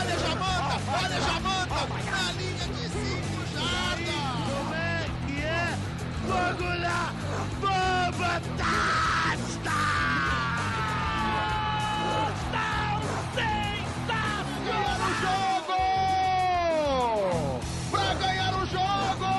Olha a Jamanta, na linha de 5 jardas. Como é que é? Vamos lá, vamos, touchdown! Pra ganhar o jogo!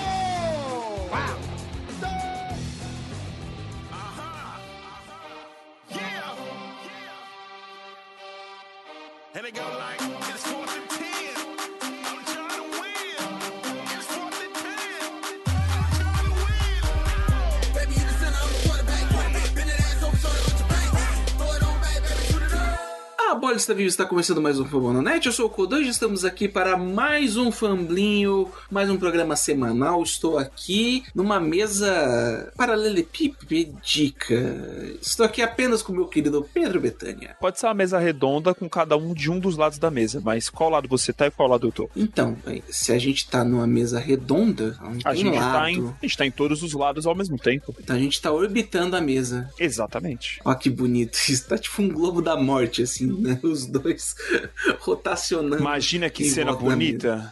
And they go like, it's 4th and 10. I'm trying to win. It's 4th and 10. I'm trying to win. Baby, you the center, I'm the quarterback. Bend that ass over, show it with your bank. Throw it on back, baby, shoot it up. A bola está viva, está começando mais um Fambonanet. Eu sou o Kodan e estamos aqui para mais um Famblinho, mais um programa semanal. Estou aqui numa mesa paralelepípedica. Estou aqui apenas com o meu querido Pedro Betânia. Pode ser uma mesa redonda com cada um de um dos lados da mesa, mas qual lado você tá e qual lado eu tô? Então, se a gente tá numa mesa redonda, não A tem gente lado. tá em todos os lados ao mesmo tempo. Então a gente tá orbitando a mesa. Exatamente. Ó que bonito. Isso tá tipo um globo da morte, assim, né? Os dois rotacionando. Imagina que em cena volta da mesa. bonita.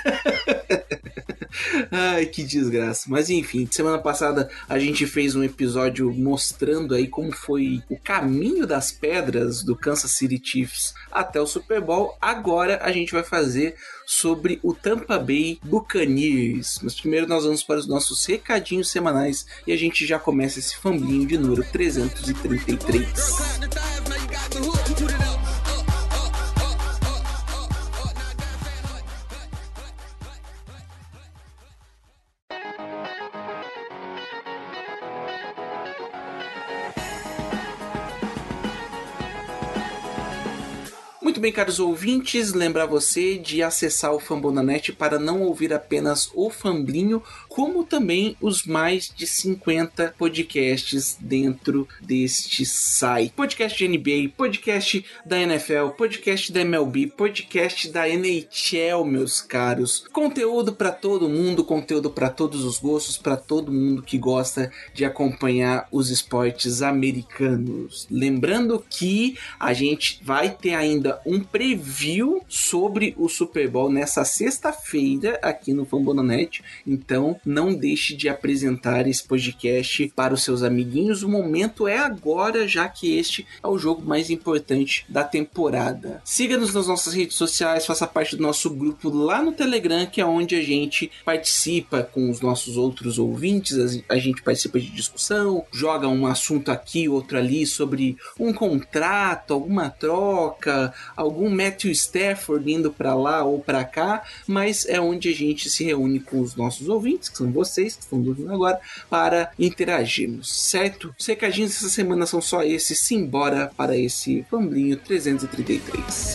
Ai, que desgraça. Mas enfim, semana passada a gente fez um episódio mostrando aí como foi o caminho das pedras do Kansas City Chiefs até o Super Bowl. Agora a gente vai fazer sobre o Tampa Bay Buccaneers. Mas primeiro nós vamos para os nossos recadinhos semanais e a gente já começa esse famblinho de número 333. Muito bem, caros ouvintes, lembrar você de acessar o Fambonanet para não ouvir apenas o Famblinho, como também os mais de 50 podcasts dentro deste site. Podcast de NBA, podcast da NFL, podcast da MLB, podcast da NHL, meus caros. Conteúdo para todo mundo, conteúdo para todos os gostos, para todo mundo que gosta de acompanhar os esportes americanos. Lembrando que a gente vai ter ainda um preview sobre o Super Bowl nessa sexta-feira aqui no Fambonanet, então não deixe de apresentar esse podcast para os seus amiguinhos. O momento é agora, já que este é o jogo mais importante da temporada. Siga-nos nas nossas redes sociais, faça parte do nosso grupo lá no Telegram, que é onde a gente participa com os nossos outros ouvintes, a gente participa de discussão, joga um assunto aqui, outro ali, sobre um contrato, alguma troca, algum Matthew Stafford indo para lá ou para cá, mas é onde a gente se reúne com os nossos ouvintes, que são vocês que estão ouvindo agora, para interagirmos, certo? Os recadinhos dessa semana são só esses, simbora para esse Famblinho 333.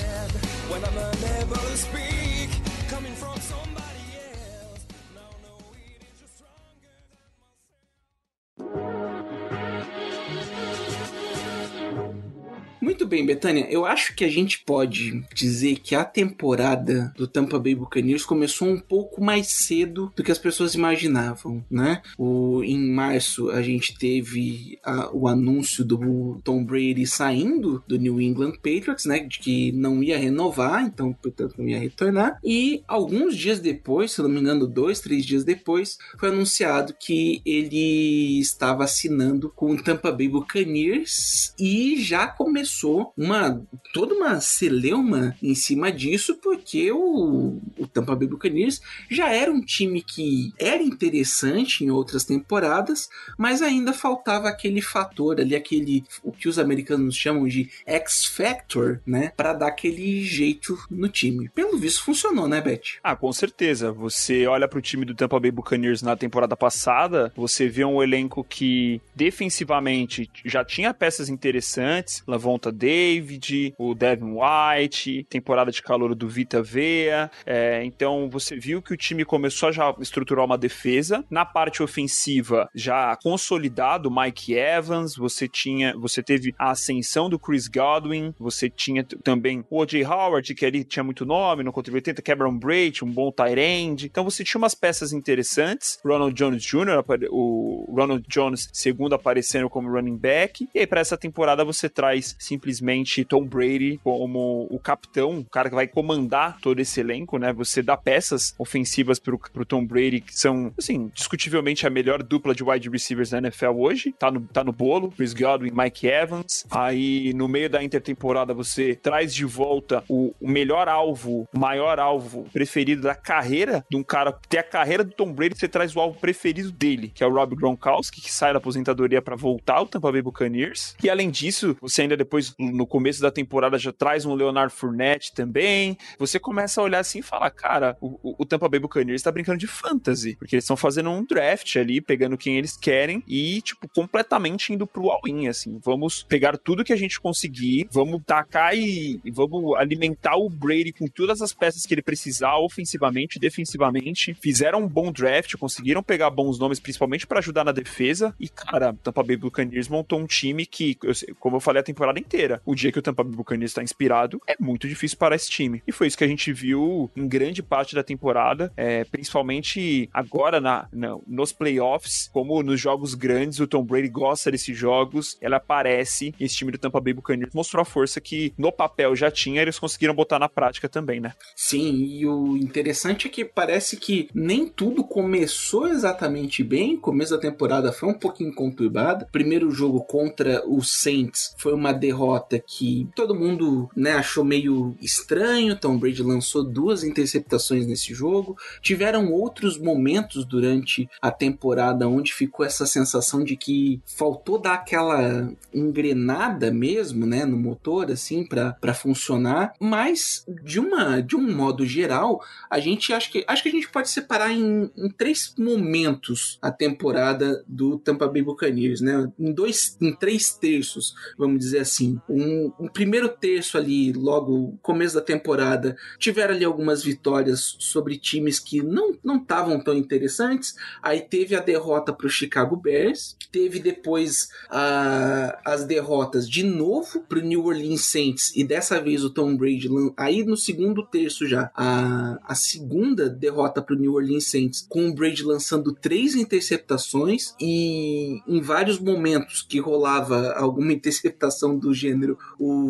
Muito bem, Betânia, eu acho que a gente pode dizer que a temporada do Tampa Bay Buccaneers começou um pouco mais cedo do que as pessoas imaginavam, né? Em março a gente teve o anúncio do Tom Brady saindo do New England Patriots, né? De que não ia renovar, então, portanto, não ia retornar. E alguns dias depois, se não me engano, 2-3 dias depois, foi anunciado que ele estava assinando com o Tampa Bay Buccaneers e já começou toda uma celeuma em cima disso, porque o Tampa Bay Buccaneers já era um time que era interessante em outras temporadas, mas ainda faltava aquele fator ali, o que os americanos chamam de X-Factor, né, para dar aquele jeito no time. Pelo visto funcionou, né, Beth? Com certeza. Você olha pro time do Tampa Bay Buccaneers na temporada passada, você vê um elenco que defensivamente já tinha peças interessantes, Lavonta David, o Devin White, temporada de calor do Vita Vea, então você viu que o time começou a já estruturar uma defesa, na parte ofensiva já consolidado Mike Evans, você teve a ascensão do Chris Godwin, você tinha também o O.J. Howard, que ali tinha muito nome, no contra 80, Cameron Brate, um bom tight end, então você tinha umas peças interessantes, Ronald Jones Jr., o Ronald Jones segundo aparecendo como running back, e aí para essa temporada você traz simplesmente simplesmente Tom Brady como o capitão, o cara que vai comandar todo esse elenco, né? Você dá peças ofensivas pro Tom Brady, que são, assim, discutivelmente a melhor dupla de wide receivers da NFL hoje. Tá no bolo, Chris Godwin, Mike Evans. Aí, no meio da intertemporada, você traz de volta o melhor alvo, o maior alvo preferido da carreira de um cara. Tem a carreira do Tom Brady, você traz o alvo preferido dele, que é o Rob Gronkowski, que sai da aposentadoria para voltar ao Tampa Bay Buccaneers. E além disso, você ainda depois, no começo da temporada, já traz um Leonard Fournette também. Você começa a olhar assim e falar, cara, o Tampa Bay Buccaneers tá brincando de fantasy, porque eles estão fazendo um draft ali, pegando quem eles querem e, tipo, completamente indo pro all-in, assim. Vamos pegar tudo que a gente conseguir, vamos tacar e vamos alimentar o Brady com todas as peças que ele precisar, ofensivamente e defensivamente. Fizeram um bom draft, conseguiram pegar bons nomes, principalmente para ajudar na defesa. E, cara, o Tampa Bay Buccaneers montou um time que, como eu falei a temporada inteira, o dia que o Tampa Bay Buccaneers está inspirado, é muito difícil parar esse time. E foi isso que a gente viu em grande parte da temporada, principalmente agora nos playoffs, como nos jogos grandes, o Tom Brady gosta desses jogos, ela aparece, e esse time do Tampa Bay Buccaneers mostrou a força que no papel já tinha, eles conseguiram botar na prática também, né? Sim, e o interessante é que parece que nem tudo começou exatamente bem. O começo da temporada foi um pouquinho conturbado. Primeiro jogo contra os Saints foi uma derrota que todo mundo, né, achou meio estranho. Tom Brady lançou 2 interceptações nesse jogo. Tiveram outros momentos durante a temporada onde ficou essa sensação de que faltou dar aquela engrenada mesmo, né, no motor, assim, para funcionar. Mas de um modo geral, a gente acho que a gente pode separar em 3 momentos a temporada do Tampa Bay Buccaneers, né? Em 3 terços, vamos dizer assim. Um primeiro terço ali, logo começo da temporada, tiveram ali algumas vitórias sobre times que não estavam tão interessantes. Aí teve a derrota para o Chicago Bears, teve depois as derrotas de novo para o New Orleans Saints, e dessa vez o Tom Brady, aí no segundo terço já, a segunda derrota para o New Orleans Saints, com o Brady lançando 3 interceptações, e em vários momentos que rolava alguma interceptação do gênero,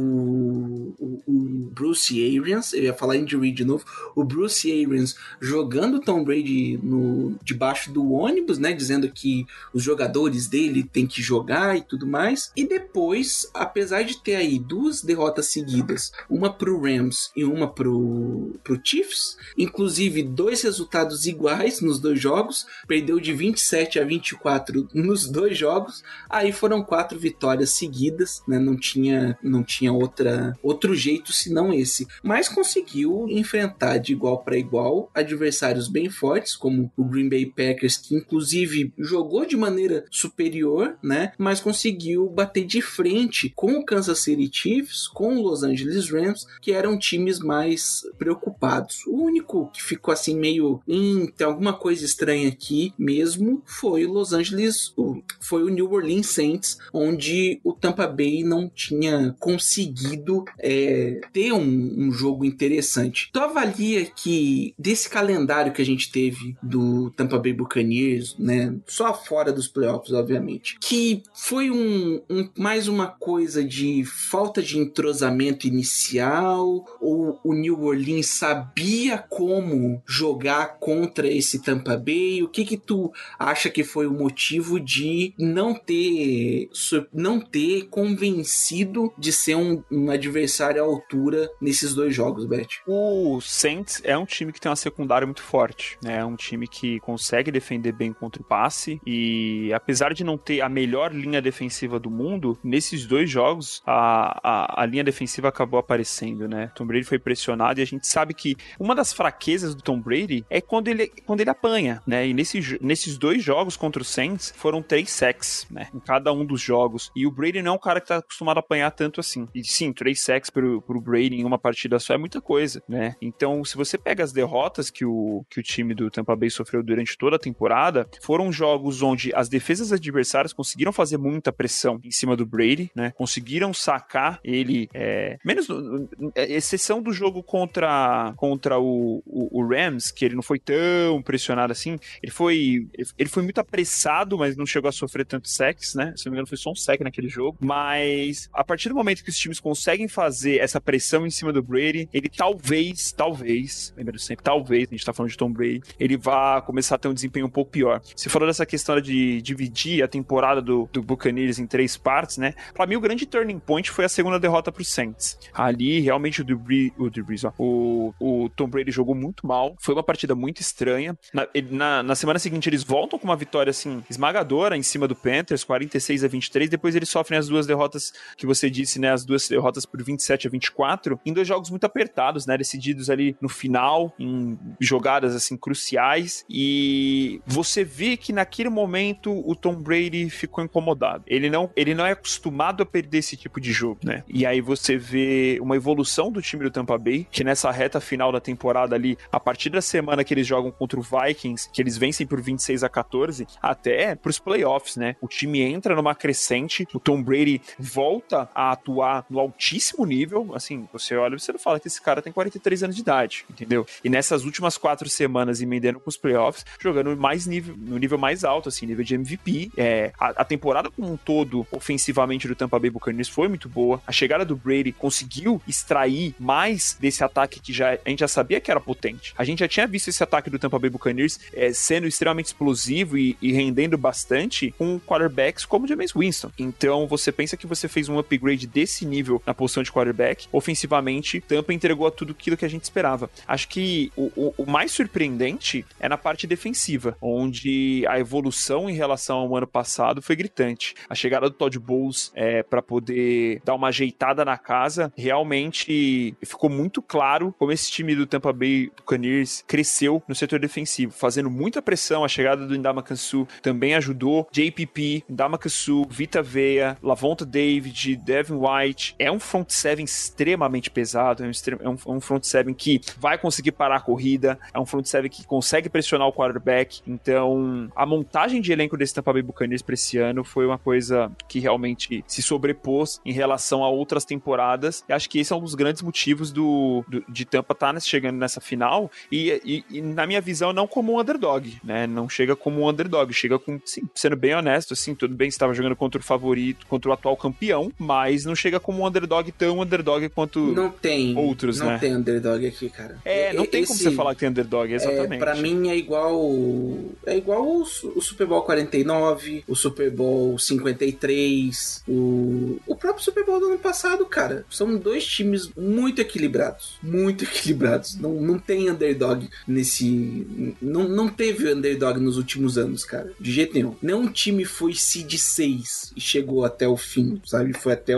o Bruce Arians, eu ia falar Andy Reid de novo, o Bruce Arians jogando o Tom Brady debaixo do ônibus, né, dizendo que os jogadores dele têm que jogar e tudo mais. E depois, apesar de ter aí 2 derrotas seguidas, uma pro Rams e uma pro Chiefs, inclusive 2 resultados iguais nos 2 jogos, perdeu de 27-24 nos 2 jogos, aí foram 4 vitórias seguidas, né? Não tinha outro jeito senão esse, mas conseguiu enfrentar de igual para igual adversários bem fortes, como o Green Bay Packers, que inclusive jogou de maneira superior, né? Mas conseguiu bater de frente com o Kansas City Chiefs, com o Los Angeles Rams, que eram times mais preocupados. O único que ficou assim meio tem alguma coisa estranha aqui mesmo foi o New Orleans Saints, onde o Tampa Bay não tinha conseguido ter um jogo interessante. Tu avalia que desse calendário que a gente teve do Tampa Bay Buccaneers, né, só fora dos playoffs, obviamente, que foi mais uma coisa de falta de entrosamento inicial, ou o New Orleans sabia como jogar contra esse Tampa Bay? O que tu acha que foi o motivo de não ter convencido de ser um adversário à altura nesses 2 jogos, Beth? O Saints é um time que tem uma secundária muito forte, né? É um time que consegue defender bem contra o passe, e apesar de não ter a melhor linha defensiva do mundo, nesses 2 jogos a linha defensiva acabou aparecendo, né? Tom Brady foi pressionado, e a gente sabe que uma das fraquezas do Tom Brady é quando ele apanha, né? E nesses 2 jogos contra o Saints foram 3 sacks, né? Em cada um dos jogos, e o Brady não é um cara que tá acostumado a apanhar tanto assim. E sim, 3 sacks pro Brady em uma partida só é muita coisa, né? Então, se você pega as derrotas que o time do Tampa Bay sofreu durante toda a temporada, foram jogos onde as defesas adversárias conseguiram fazer muita pressão em cima do Brady, né? Conseguiram sacar ele, menos exceção do jogo contra o Rams, que ele não foi tão pressionado assim. Ele foi muito apressado, mas não chegou a sofrer tanto sacks, né? Se não me engano, foi só um sack naquele jogo. Mas partir do momento que os times conseguem fazer essa pressão em cima do Brady, ele talvez, lembrando sempre, talvez, a gente tá falando de Tom Brady, ele vá começar a ter um desempenho um pouco pior. Você falou dessa questão de dividir a temporada do Buccaneers em 3 partes, né? Pra mim, o grande turning point foi a segunda derrota pro Saints. Ali, realmente, o Tom Brady jogou muito mal, foi uma partida muito estranha. Na semana seguinte, eles voltam com uma vitória, assim, esmagadora em cima do Panthers, 46-23, depois eles sofrem as 2 derrotas que você disse, né? As 2 derrotas por 27-24, em 2 jogos muito apertados, né? Decididos ali no final, em jogadas, assim, cruciais, e você vê que naquele momento o Tom Brady ficou incomodado. Ele não é acostumado a perder esse tipo de jogo, né? E aí você vê uma evolução do time do Tampa Bay, que nessa reta final da temporada ali, a partir da semana que eles jogam contra o Vikings, que eles vencem por 26-14, até pros playoffs, né? O time entra numa crescente, o Tom Brady volta a atuar no altíssimo nível, assim, você olha e você não fala que esse cara tem 43 anos de idade, entendeu? E nessas últimas 4 semanas, emendando com os playoffs, jogando no nível mais alto, assim, nível de MVP. A temporada como um todo, ofensivamente, do Tampa Bay Buccaneers foi muito boa. A chegada do Brady conseguiu extrair mais desse ataque que a gente já sabia que era potente. A gente já tinha visto esse ataque do Tampa Bay Buccaneers sendo extremamente explosivo e rendendo bastante com quarterbacks como o Jameis Winston. Então, você pensa que você fez um upgrade desse nível na posição de quarterback, ofensivamente, Tampa entregou tudo aquilo que a gente esperava. Acho que o mais surpreendente é na parte defensiva, onde a evolução em relação ao ano passado foi gritante. A chegada do Todd Bowles para poder dar uma ajeitada na casa, realmente ficou muito claro como esse time do Tampa Bay Buccaneers cresceu no setor defensivo, fazendo muita pressão. A chegada do Ndamukong Suh também ajudou. JPP, Ndamukong Suh, Vita Vea, Lavonte David, Devin White. É um front seven extremamente pesado, é um front seven que vai conseguir parar a corrida, é um front seven que consegue pressionar o quarterback. Então, a montagem de elenco desse Tampa Bay Buccaneers para esse ano foi uma coisa que realmente se sobrepôs em relação a outras temporadas. E acho que esse é um dos grandes motivos de Tampa estar chegando nessa final e, na minha visão, não como um underdog, né? Não chega como um underdog, chega com, sim, sendo bem honesto, assim, tudo bem, estava jogando contra o favorito, contra o atual campeão, mas não chega como um underdog tão underdog quanto outros, né? Não tem underdog aqui, cara. Não tem como você falar que tem underdog, exatamente. Pra mim é igual o Super Bowl 49, o Super Bowl 53, o próprio Super Bowl do ano passado, cara. São 2 times muito equilibrados. Não tem underdog nesse... Não teve underdog nos últimos anos, cara. De jeito nenhum. Nenhum time foi seed 6 e chegou até o fim, sabe? Foi até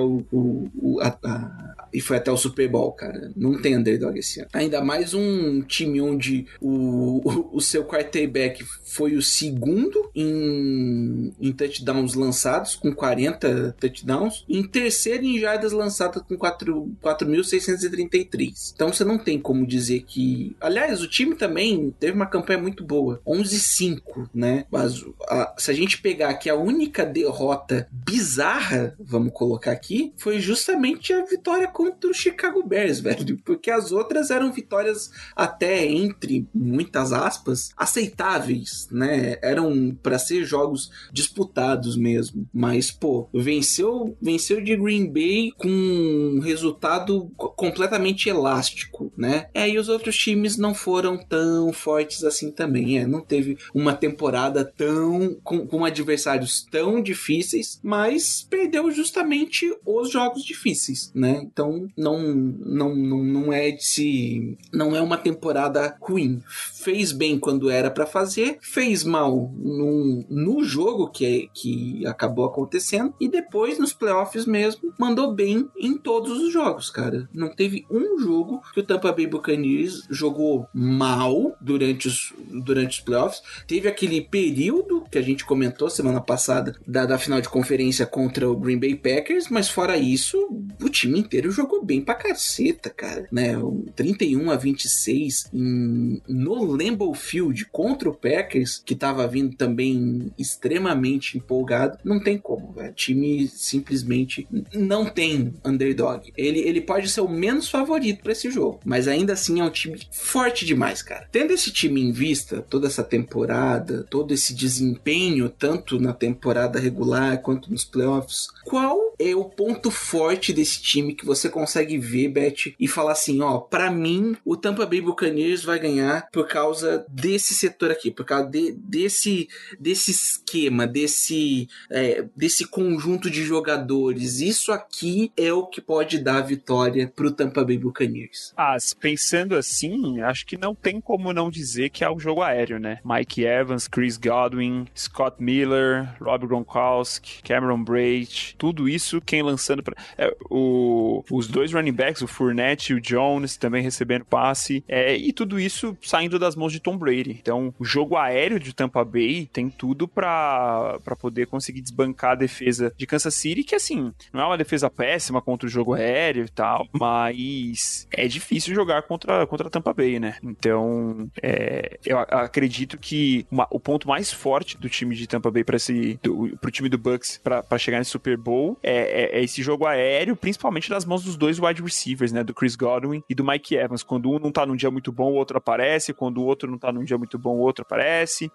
e foi até o Super Bowl, cara. Não tem underdog esse ano. Ainda mais um time onde o seu quarterback foi o segundo em touchdowns lançados, com 40 touchdowns, e em terceiro em jardas lançadas com 4.633. Então você não tem como dizer que... Aliás, o time também teve uma campanha muito boa. 11-5, né? Mas se a gente pegar aqui a única derrota bizarra, vamos colocar aqui, foi justamente a vitória contra o Chicago Bears, velho. Porque as outras eram vitórias até, entre muitas aspas, aceitáveis, né? Eram para ser jogos disputados mesmo. Mas, pô, venceu de Green Bay com um resultado completamente elástico, né? E os outros times não foram tão fortes assim também. Não teve uma temporada tão com adversários tão difíceis, mas perdeu justamente os jogos difíceis, né? Então não é uma temporada ruim. Fez bem quando era pra fazer, fez mal no jogo que acabou acontecendo, e depois nos playoffs mesmo mandou bem em todos os jogos, cara. Não teve um jogo que o Tampa Bay Buccaneers jogou mal durante os playoffs. Teve aquele período que a gente comentou semana passada da final de conferência contra o Green Bay Packers, mas fora isso, o time inteiro jogou bem pra caceta, cara, né? 31-26 no Lambeau Field contra o Packers, que tava vindo também extremamente empolgado. Não tem como, velho. O time simplesmente não tem underdog. Ele pode ser o menos favorito pra esse jogo, mas ainda assim é um time forte demais, cara. Tendo esse time em vista, toda essa temporada, todo esse desempenho, tanto na temporada regular quanto nos playoffs, qual é o ponto forte desse time que você consegue ver, Beth, e falar assim, ó, pra mim, o Tampa Bay Buccaneers vai ganhar por causa desse setor aqui, por causa desse esquema, desse conjunto de jogadores. Isso aqui é o que pode dar a vitória pro Tampa Bay Buccaneers. Pensando assim, acho que não tem como não dizer que é o jogo aéreo, né? Mike Evans, Chris Godwin, Scott Miller, Rob Gronkowski, Cameron Brate, tudo isso quem lançando os dois running backs, o Fournette e o Jones também recebendo passe, e tudo isso saindo das mãos de Tom Brady. Então, o jogo aéreo de Tampa Bay tem tudo pra poder conseguir desbancar a defesa de Kansas City, que assim, não é uma defesa péssima contra o jogo aéreo e tal, mas é difícil jogar contra Tampa Bay, né? Então, eu acredito que o ponto mais forte do time de Tampa Bay pro time do Bucks pra chegar nesse Super Bowl é esse jogo aéreo, principalmente nas mãos dos dois wide receivers, né? Do Chris Godwin e do Mike Evans. Quando um não tá num dia muito bom, o outro aparece. Quando o outro não tá num dia muito bom, o outro aparece.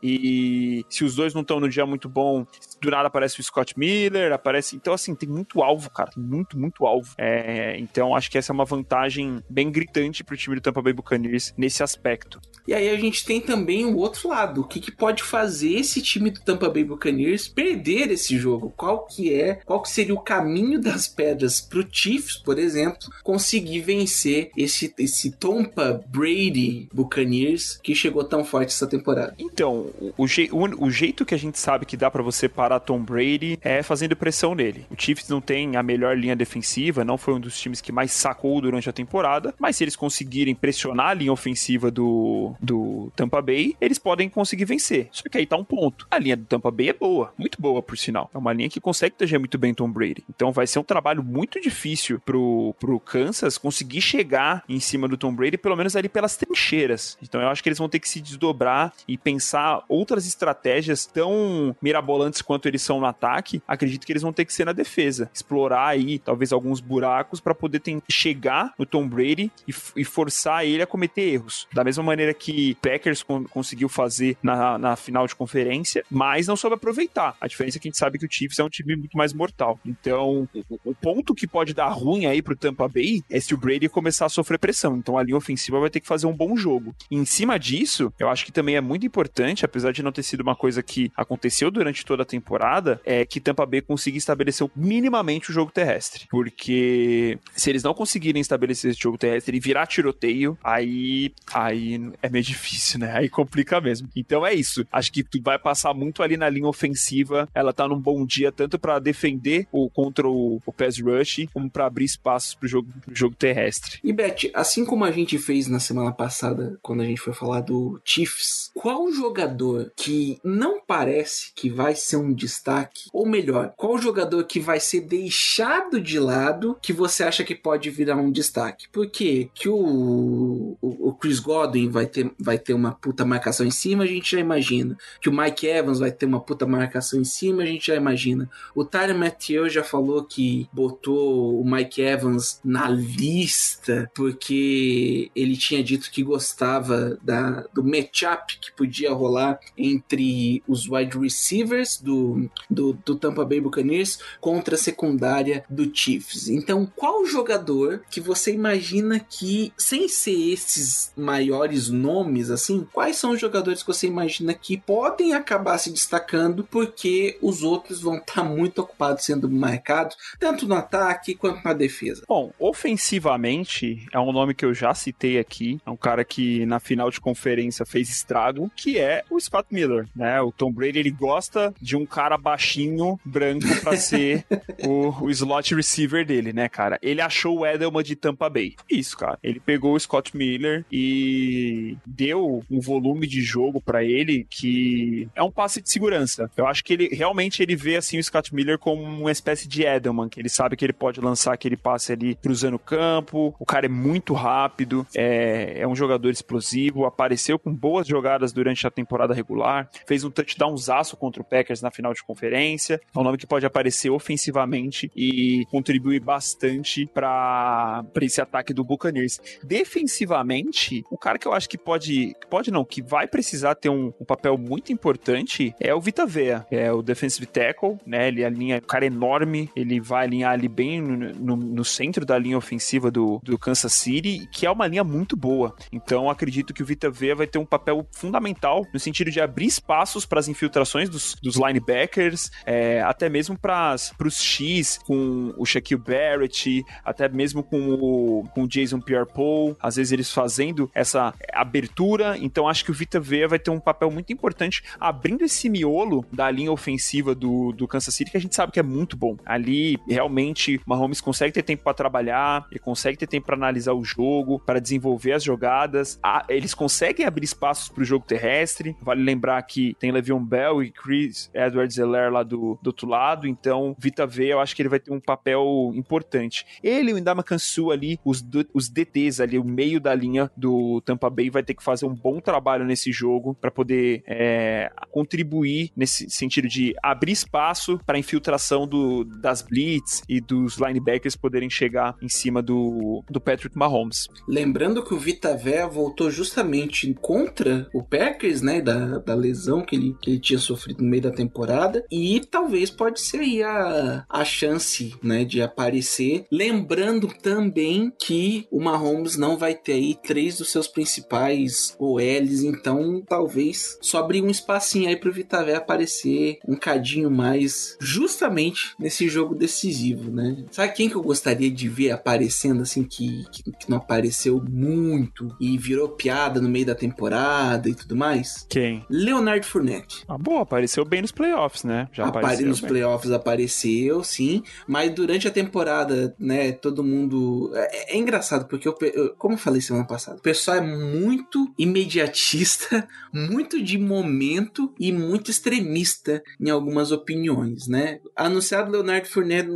E se os dois não estão num dia muito bom, do nada aparece o Scott Miller, aparece... Então, assim, tem muito alvo, cara. Muito alvo. Então, acho que essa é uma vantagem bem gritante pro time do Tampa Bay Buccaneers nesse aspecto. E aí a gente tem também o outro lado. O que pode fazer esse time do Tampa Bay Buccaneers perder esse jogo? Qual que seria o caminho das pedras pro Chiefs, por exemplo, conseguir vencer esse Tampa Brady Buccaneers que chegou tão forte essa temporada? Então, o jeito que a gente sabe que dá pra você parar Tom Brady é fazendo pressão nele. O Chiefs não tem a melhor linha defensiva, não foi um dos times que mais sacou durante a temporada, mas se eles conseguirem pressionar a linha ofensiva do Tampa Bay, eles podem conseguir vencer. Só que aí tá um ponto. A linha do Tampa Bay é boa, muito boa, por sinal. É uma linha que consegue proteger muito bem Tom Brady. Então vai ser um trabalho muito difícil pro Kansas conseguir chegar em cima do Tom Brady, pelo menos ali pelas trincheiras. Então eu acho que eles vão ter que se desdobrar e pensar outras estratégias tão mirabolantes quanto eles são no ataque. Acredito que eles vão ter que ser na defesa. Explorar aí, talvez, alguns buracos para poder chegar no Tom Brady e forçar ele a cometer erros. Da mesma maneira que Packers conseguiu fazer na final de conferência, mas não soube aproveitar. A diferença é que a gente sabe que o Chiefs é um time muito mais mortal. Então, o ponto que pode dar ruim aí pro Tampa Bay é se o Brady começar a sofrer pressão. Então, a linha ofensiva vai ter que fazer um bom jogo. E em cima disso, eu acho que também é muito importante, apesar de não ter sido uma coisa que aconteceu durante toda a temporada, é que Tampa Bay consiga estabelecer minimamente o jogo terrestre. Porque se eles não conseguirem estabelecer esse jogo terrestre e virar tiroteio, aí é meio difícil, né? Aí complica mesmo. Então é isso. Acho que tu vai passar muito ali na linha ofensiva. Ela tá num bom dia, tanto pra defender contra o pass rush, como pra abrir espaços pro jogo terrestre. E Beth, assim como a gente fez na semana passada, quando a gente foi falar do Chiefs, qual jogador que não parece que vai ser um destaque, ou melhor, qual jogador que vai ser deixado de lado que você acha que pode virar um destaque? Porque que o Chris Godwin vai ter uma puta marcação em cima, a gente já imagina. Que o Mike Evans vai ter uma puta marcação em cima, a gente já imagina. O Tyrann Mathieu já falou que botou o Mike Evans na lista porque ele tinha dito que gostava do matchup que podia rolar entre os wide receivers do Tampa Bay Buccaneers contra a secundária do Chiefs. Então, qual jogador que você imagina que, sem ser esses maiores nomes, assim, quais são os jogadores que você imagina que podem acabar se destacando porque os outros vão estar muito ocupados sendo marcados, tanto no ataque quanto na defesa? Bom, ofensivamente, é um nome que eu já citei aqui, é um cara que na final de conferência fez estrago, que é o Scott Miller, né? O Tom Brady, ele gosta de um cara baixinho, branco, pra ser o slot receiver dele, né, cara? Ele achou o Edelman de Tampa Bay. Isso, cara. Ele pegou o Scott Miller e deu um volume de jogo pra ele que é um passe de segurança. Eu acho que ele realmente vê assim o Scott Miller como uma espécie de Edelman, que ele sabe que ele pode lançar aquele passe ali cruzando o campo. O cara é muito rápido, é um jogador explosivo, apareceu com boas jogadas durante a temporada regular, fez um touchdownzaço contra o Packers na final de conferência. É um nome que pode aparecer ofensivamente e contribuir bastante para esse ataque do Buccaneers. Defensivamente, o cara que eu acho que que vai precisar ter um papel muito importante é o Vita Vea, é o defensive tackle, né? Ele alinha um cara enorme nome, ele vai alinhar ali bem no centro da linha ofensiva do Kansas City, que é uma linha muito boa. Então acredito que o Vita Vea vai ter um papel fundamental no sentido de abrir espaços para as infiltrações dos linebackers, até mesmo para os X com o Shaquille Barrett, até mesmo com o Jason Pierre-Paul, às vezes eles fazendo essa abertura. Então acho que o Vita Vea vai ter um papel muito importante abrindo esse miolo da linha ofensiva do Kansas City, que a gente sabe que é muito bom. Ali realmente Mahomes consegue ter tempo para trabalhar, ele consegue ter tempo para analisar o jogo, para desenvolver as jogadas, eles conseguem abrir espaços para o jogo terrestre. Vale lembrar que tem Le'Veon Bell e Chris Edwards-Helaire lá do outro lado, então Vita Vea eu acho que ele vai ter um papel importante. Ele e o Ndamukong Suh ali, os DTs ali, o meio da linha do Tampa Bay vai ter que fazer um bom trabalho nesse jogo para poder contribuir nesse sentido de abrir espaço para a infiltração das blitz e dos linebackers poderem chegar em cima do Patrick Mahomes. Lembrando que o Vita Vea voltou justamente contra o Packers, né, da lesão que ele tinha sofrido no meio da temporada, e talvez pode ser aí a chance, né, de aparecer. Lembrando também que o Mahomes não vai ter aí 3 dos seus principais OLs, então talvez sobre um espacinho aí pro Vita Vea aparecer um cadinho mais justamente nesse jogo decisivo, né? Sabe quem que eu gostaria de ver aparecendo assim, que não apareceu muito e virou piada no meio da temporada e tudo mais? Quem? Leonard Fournette. Boa, apareceu bem nos playoffs, né? Já apareceu nos playoffs apareceu, sim, mas durante a temporada, né, todo mundo... É engraçado, porque como eu falei semana passada, o pessoal é muito imediatista, muito de momento e muito extremista em algumas opiniões, né? Anunciado Leonard Fournette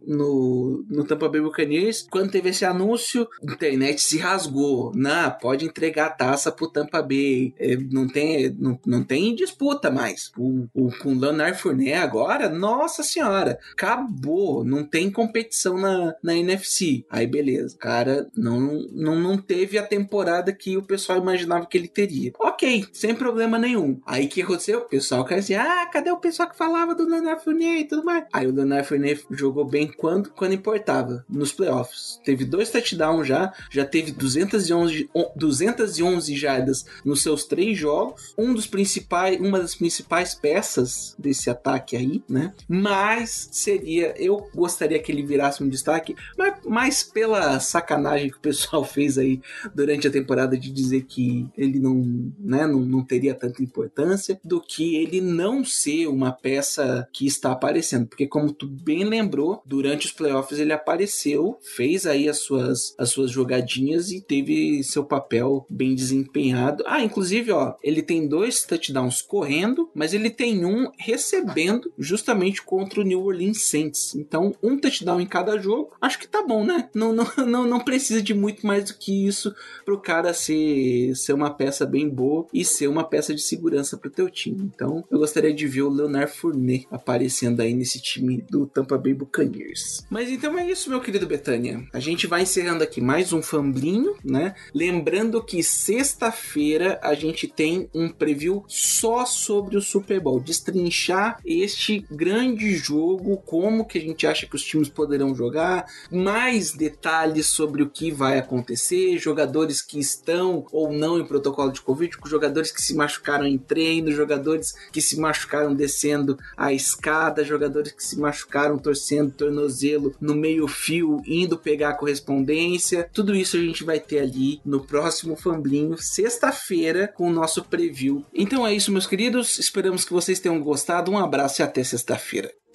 no Tampa Bay Buccaneers, quando teve esse anúncio, a internet se rasgou. Não, pode entregar a taça pro Tampa Bay. Não tem disputa mais. Com o Leonard Fournette agora, nossa senhora, acabou. Não tem competição na NFC. Aí beleza, o cara não teve a temporada que o pessoal imaginava que ele teria. Ok, sem problema nenhum. Aí o que aconteceu? O pessoal quer dizer, cadê o pessoal que falava do Leonard Fournette e tudo mais? Aí o Leonard Fournette jogou bem quando importava, nos playoffs. Teve 2 touchdowns já teve 211 jardas nos seus 3 jogos. Uma das principais peças desse ataque aí, né? Mas eu gostaria que ele virasse um destaque, mas pela sacanagem que o pessoal fez aí durante a temporada de dizer que ele não teria tanta importância, do que ele não ser uma peça que está aparecendo, porque como tu bem lembrou, durante os playoffs ele apareceu, fez aí as suas jogadinhas e teve seu papel bem desempenhado. Inclusive, ele tem 2 touchdowns correndo, mas ele tem um recebendo justamente contra o New Orleans Saints. Então, um touchdown em cada jogo, acho que tá bom, né? Não precisa de muito mais do que isso pro cara ser uma peça bem boa e ser uma peça de segurança pro teu time. Então, eu gostaria de ver o Leonard Fournette aparecendo aí nesse time do Tampa Bay Buccaneers. Mas então é isso, meu querido Betânia. A gente vai encerrando aqui mais um Famblinho, né? Lembrando que sexta-feira a gente tem um preview só sobre o Super Bowl, destrinchar este grande jogo, como que a gente acha que os times poderão jogar, mais detalhes sobre o que vai acontecer, jogadores que estão ou não em protocolo de Covid, jogadores que se machucaram em treino, jogadores que se machucaram descendo a escada, jogadores que se machucaram torcendo tornozelo no meio fio, indo pegar a correspondência. Tudo isso a gente vai ter ali no próximo Famblinho, sexta-feira, com o nosso preview. Então é isso, meus queridos. Esperamos que vocês tenham gostado. Um abraço e até sexta-feira.